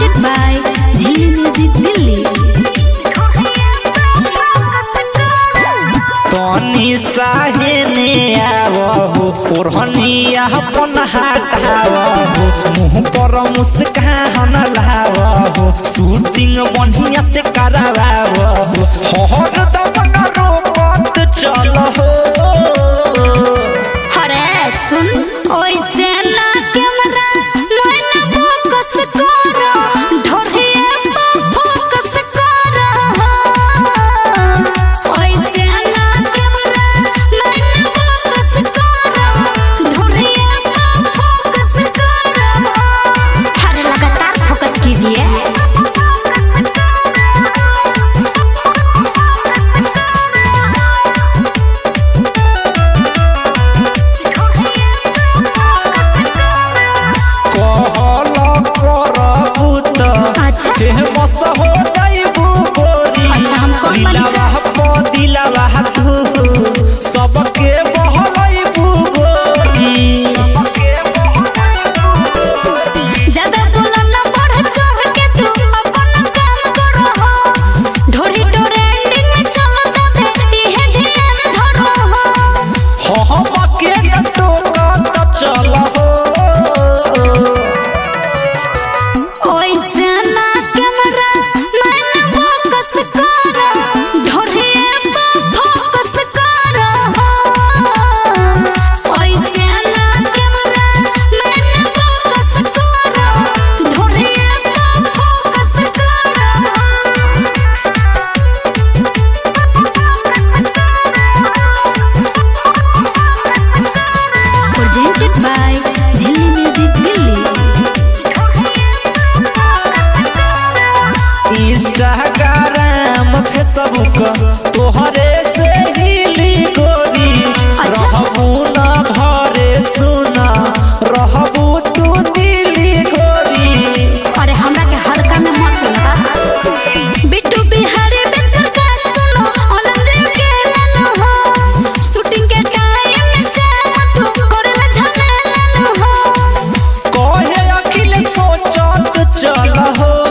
presented by Jhilli Music Delhi. तनी साहेने आवो ओढ़निया अपन हटावो मुँह पर मुस्कान लावो शूटिंग बढ़िया से करावो हर दम रोपत चलो अरे सुन ओइसे ना कैमरा नैना फोकस करो ढोरिया पर फोकस करो ओइसे ना कैमरा नैना फोकस करो ढोरिया पर फोकस करो हर लगातार फोकस कीजिए। फेमस हो जाइबू गोरी दिलवा पर दिलवा तू सबके बहलाइबू गोरी ज्यादा बोला ना बढ़ चढ़ के तू अपन काम करो ढोरी ट्रेंडिंग में चलता बे इहे ध्यान धरो हम के टोकत चलो ओइसे ना कैमरा नैना फोकस करो ढोरिया पर फोकस करो ओइसे ना कैमरा नैना फोकस करो ढोरिया पर फोकस करो। Presented by Jhilli Music Delhi. Instagram Facebook तोहरे से हिली गोरी रहबू ना घरे सुना रहबू तू दिली गोरी अरे हमरा के हल्का में मत लगा बिट्टू बिहारी बेतर का सुनो आनंद के लानो हो शूटिंग के टाइम में से मत करला झमेला हो कहे अखिल सोचत चल हो